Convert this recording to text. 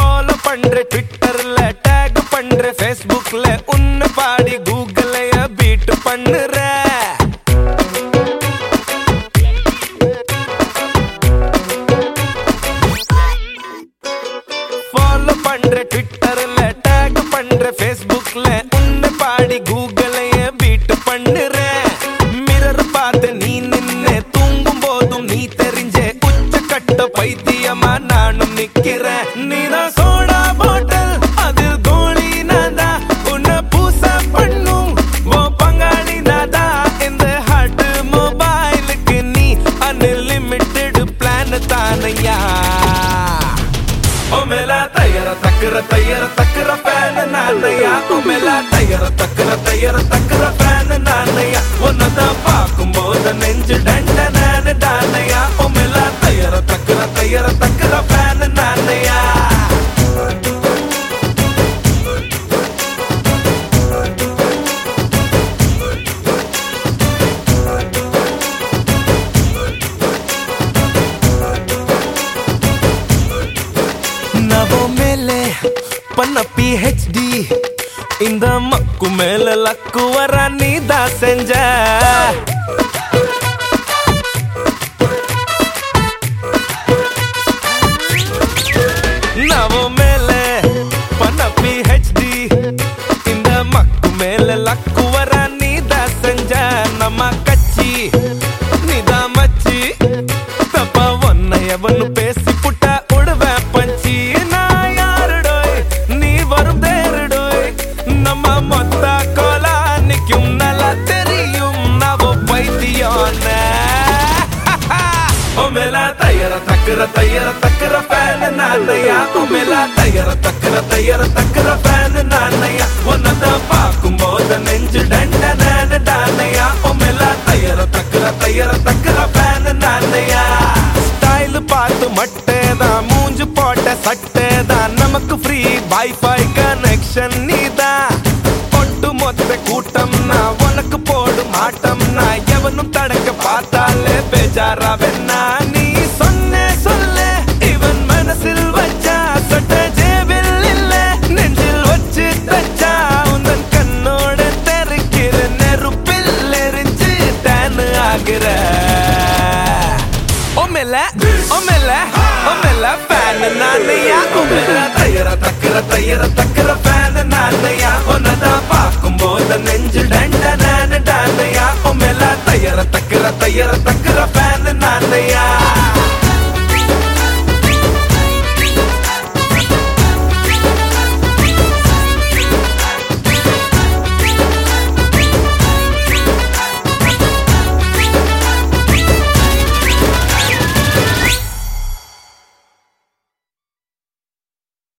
follow பண்ற ட்விட்டர்ல take பண்ற ஃபேஸ்புக்ல உன்னை பாடி கூகுளைய பீட் பண்ணுற ஃபாலோ பண்ற ட்விட்டர்ல டேக் பண்ற ஃபேஸ்புக்ல உன்னை பாடி கூகுளைய பீட் பண்ணுற மிரர் பார்த்து நீ நின்னு தூங்கும் போதும் நீ தெரிஞ்ச உச்சக்கட்ட பைத்தியமா நானும் நிக்கிறேன் நீதான் சோடா பாட்டில் அதில் கோழி நாதா உன்னை பூச பண்ணும் ஓ பங்காளி நாதா இந்த ஹார்ட் மொபைலுக்கு நீ அன்லிமிட்டெட் பிளான் தானையா ஓ மேலா தயார தக்கற ஃபேன் நானையா ஓ மேலா தயார தக்கற ஃபேன் நானையா உன்னதான் பார்க்கும்போது நெஞ்சு டண்ட நானு டானையா ஓ மேலா தயார தக்கற ஃபேன் நானையா நவோ மேலே பண்ண PhD இந்த மக்கு மேல லக்கு வர நீதான் செஞ்ச நவோ மேலே பண்ண PhD இந்த மக்கு மேல லக்கு வர நீதான் செஞ்ச நம்ம கட்சி நீதான் மச்சி தப்பா ஒன்ன எவனு பேசி புட்டா உடுவேன் பஞ்சி நான் யாருடோய் நீ வரும் தேருடோய் நம்ம மொத்த கோலா நிக்கும் நல்லா தெரியும் நவோ பைத்தியோன்ன ஓ மேலா தயார தக்கற ஃபேன் நானையா ஓ மேலா தயார தக்கற ஃபேன் நானையா உன்னதான் பார்க்கும்போது நெஞ்சு டண்ட நானு டானையா ஓ மேலா தயார தக்கற ஃபேன் நானையா ஸ்டைல் பார்த்து மட்டேதான் மூஞ்சு போட்ட சட்டேதான் நமக்கு ஃப்ரீ வைஃபை கனெக்ஷன் நீதான் ஒட்டு மொத்த கூட்டம்னா உனக்கு போடும் ஆட்டம்னா எவனும் தடக்க பார்த்தாலே பேஜாரா வெண்ணா நீ சொன்ன சொல்ல இவன் மனசில் வச்சா சட்ட ஜேபில் இல்ல நெஞ்சில் வச்சு தச்சா உந்தன் கண்ணோட தெருக்கிற நெருப்பில் எரிஞ்சு டேன் ஆகிற ஓ மேல ஃபேன் நானையா ஓ மேல தயார தக்கற ஃபேன் நானையா உன்னதான் பார்க்கும்போது நெஞ்சு டண்ட நானு டானையா ஓ